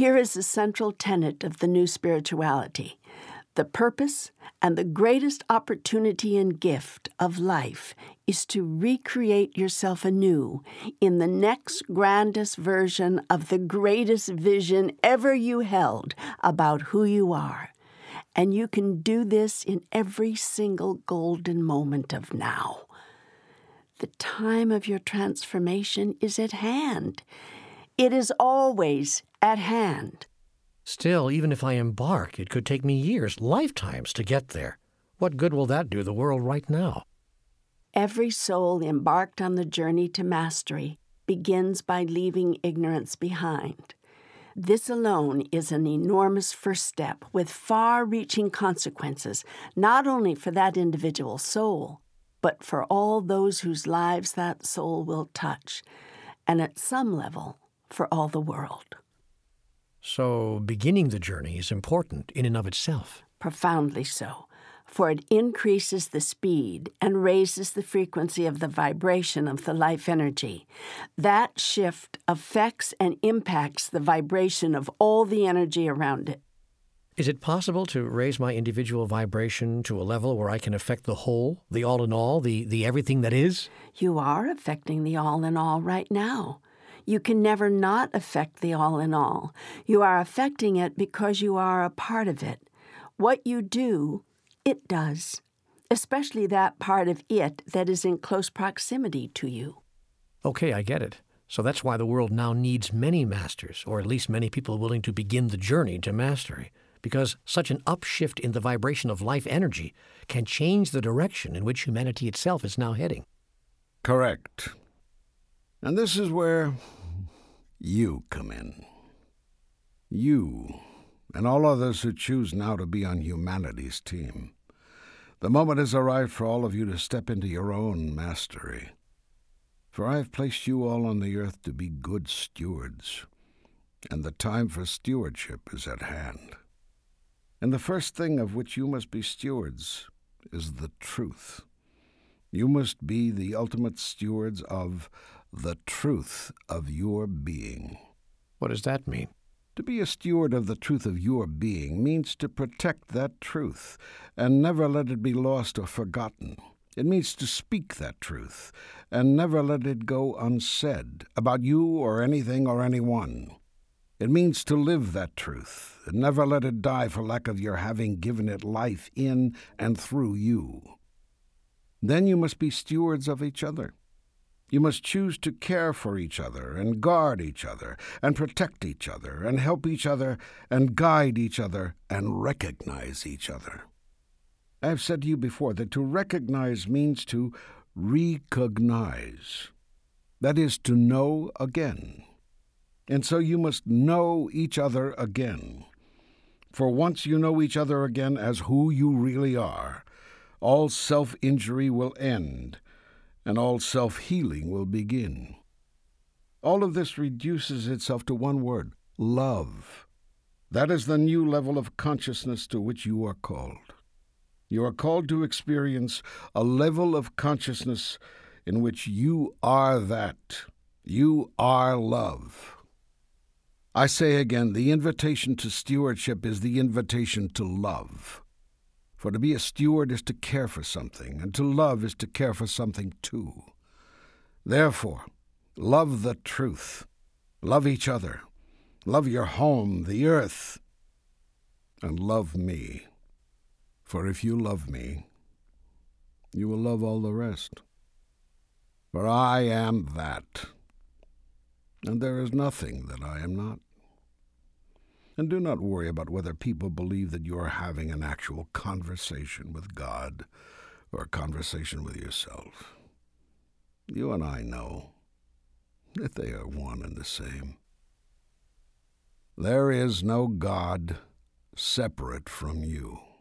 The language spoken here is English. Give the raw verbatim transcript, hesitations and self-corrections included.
Here is the central tenet of the new spirituality. The purpose and the greatest opportunity and gift of life is to recreate yourself anew in the next grandest version of the greatest vision ever you held about who you are. And you can do this in every single golden moment of now. The time of your transformation is at hand. It is always at hand. Still, even if I embark, it could take me years, lifetimes, to get there. What good will that do the world right now? Every soul embarked on the journey to mastery begins by leaving ignorance behind. This alone is an enormous first step with far-reaching consequences, not only for that individual soul, but for all those whose lives that soul will touch, and at some level, for all the world. So beginning the journey is important in and of itself. Profoundly so, for it increases the speed and raises the frequency of the vibration of the life energy. That shift affects and impacts the vibration of all the energy around it. Is it possible to raise my individual vibration to a level where I can affect the whole, the all in all, the, the everything that is? You are affecting the all in all right now. You can never not affect the all in all. You are affecting it because you are a part of it. What you do, it does, especially that part of it that is in close proximity to you. Okay, I get it. So that's why the world now needs many masters, or at least many people willing to begin the journey to mastery, because such an upshift in the vibration of life energy can change the direction in which humanity itself is now heading. Correct. And this is where you come in. You, and all others who choose now to be on humanity's team. The moment has arrived for all of you to step into your own mastery. For I have placed you all on the earth to be good stewards, and the time for stewardship is at hand. And the first thing of which you must be stewards is the truth. You must be the ultimate stewards of the truth of your being. What does that mean? To be a steward of the truth of your being means to protect that truth and never let it be lost or forgotten. It means to speak that truth and never let it go unsaid about you or anything or anyone. It means to live that truth and never let it die for lack of your having given it life in and through you. Then you must be stewards of each other. You must choose to care for each other and guard each other and protect each other and help each other and guide each other and recognize each other. I have said to you before that to recognize means to recognize. That is to know again. And so you must know each other again. For once you know each other again as who you really are, all self-injury will end, and all self-healing will begin. All of this reduces itself to one word, love. That is the new level of consciousness to which you are called. You are called to experience a level of consciousness in which you are that. You are love. I say again, the invitation to stewardship is the invitation to love. For to be a steward is to care for something, and to love is to care for something too. Therefore, love the truth. Love each other. Love your home, the earth. And love me. For if you love me, you will love all the rest. For I am that, and there is nothing that I am not. And do not worry about whether people believe that you are having an actual conversation with God or a conversation with yourself. You and I know that they are one and the same. There is no God separate from you.